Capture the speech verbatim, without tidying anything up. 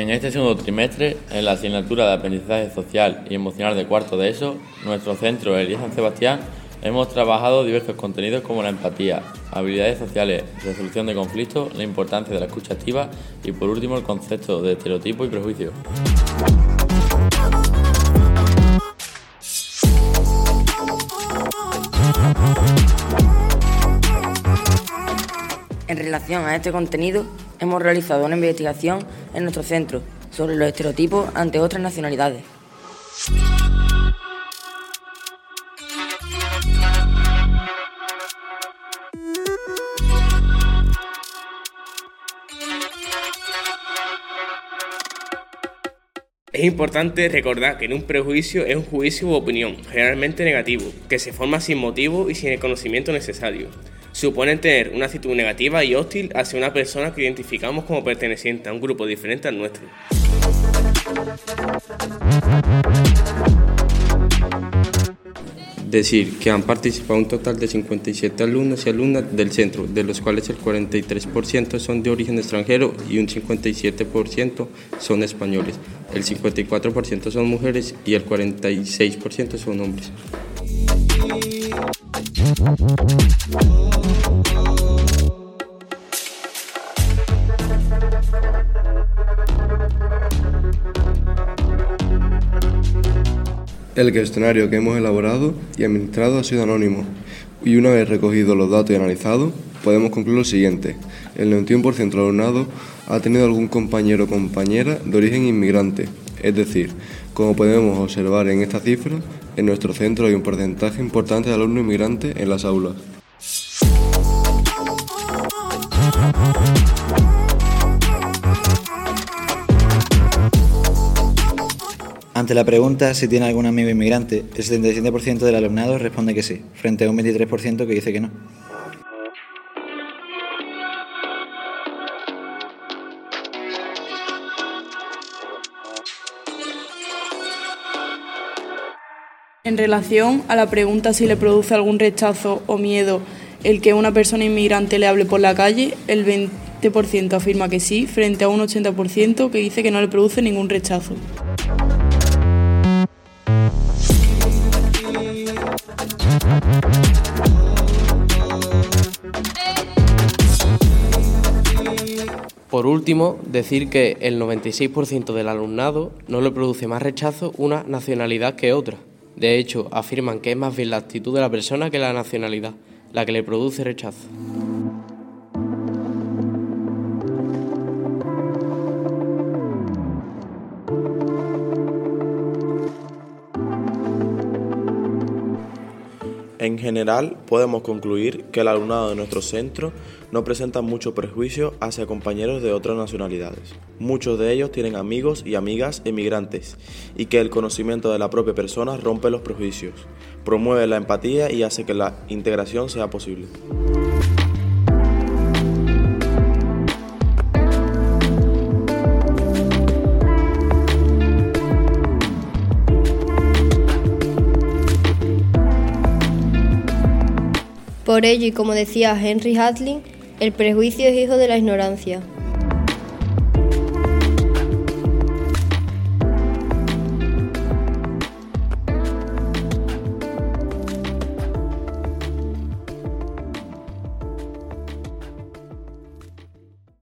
En este segundo trimestre, en la asignatura de Aprendizaje Social y Emocional de cuarto de ESO, nuestro centro Elías San Sebastián, hemos trabajado diversos contenidos como la empatía, habilidades sociales, resolución de conflictos, la importancia de la escucha activa y, por último, el concepto de estereotipo y prejuicio. En relación a este contenido, hemos realizado una investigación en nuestro centro sobre los estereotipos ante otras nacionalidades. Es importante recordar que en un prejuicio es un juicio u opinión, generalmente negativo, que se forma sin motivo y sin el conocimiento necesario. Suponen tener una actitud negativa y hostil hacia una persona que identificamos como perteneciente a un grupo diferente al nuestro. Decir que han participado un total de cincuenta y siete alumnos y alumnas del centro, de los cuales el cuarenta y tres por ciento son de origen extranjero y un cincuenta y siete por ciento son españoles. El cincuenta y cuatro por ciento son mujeres y el cuarenta y seis por ciento son hombres. El cuestionario que hemos elaborado y administrado ha sido anónimo, y una vez recogidos los datos y analizados, podemos concluir lo siguiente. El noventa y uno por ciento del alumnado ha tenido algún compañero o compañera de origen inmigrante, es decir, como podemos observar en esta cifra, en nuestro centro hay un porcentaje importante de alumnos inmigrantes en las aulas. Ante la pregunta si tiene algún amigo inmigrante, el setenta y siete por ciento del alumnado responde que sí, frente a un veintitrés por ciento que dice que no. En relación a la pregunta si le produce algún rechazo o miedo el que una persona inmigrante le hable por la calle, el veinte por ciento afirma que sí, frente a un ochenta por ciento que dice que no le produce ningún rechazo. Por último, decir que el noventa y seis por ciento del alumnado no le produce más rechazo una nacionalidad que otra. De hecho, afirman que es más bien la actitud de la persona que la nacionalidad la que le produce rechazo. En general, podemos concluir que el alumnado de nuestro centro no presenta mucho prejuicio hacia compañeros de otras nacionalidades. Muchos de ellos tienen amigos y amigas emigrantes y que el conocimiento de la propia persona rompe los prejuicios, promueve la empatía y hace que la integración sea posible. Por ello, y como decía Henry Hatley, el prejuicio es hijo de la ignorancia.